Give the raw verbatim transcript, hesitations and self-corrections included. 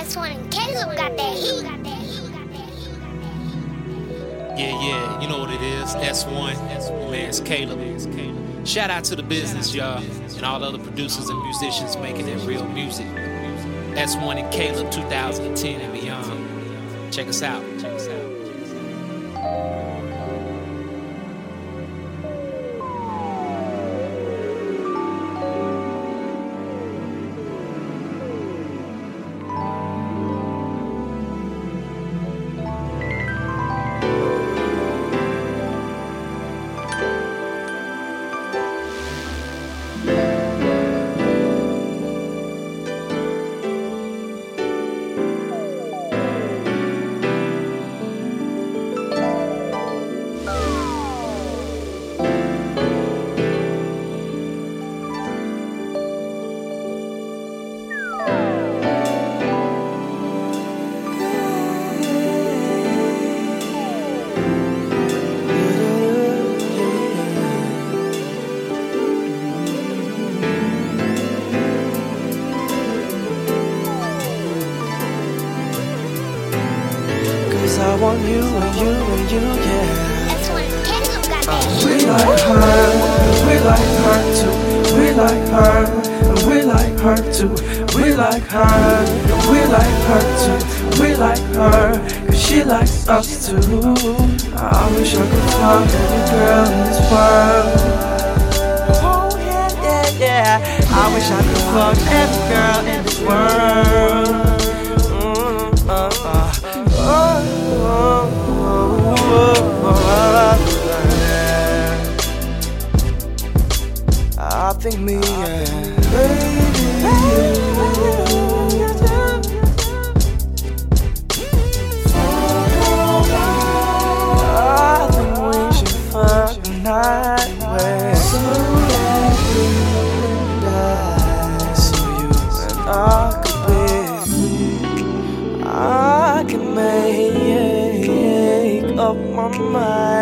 S one and Caleb got that heat. Yeah, yeah, you know what it is. S one, man's Caleb. Shout out to the business, y'all, and all other producers and musicians making that real music. S one and Caleb two thousand ten and beyond. Check us out. Check us out. I want you and you and you, yeah. S one and Caleb got that Uh, heat. we like her, and we like her too. We like her, and we like her too. We like her, and we like her too. We like her, cause she likes us too. I wish I could fuck every girl in this world. Oh yeah, yeah, yeah. I wish I could fuck every girl in this world. Mm, uh, uh. Oh, oh, oh, oh, oh, yeah. I think me, yeah. I think we should fuck tonight, way. So you and I could be, I can make up my mind.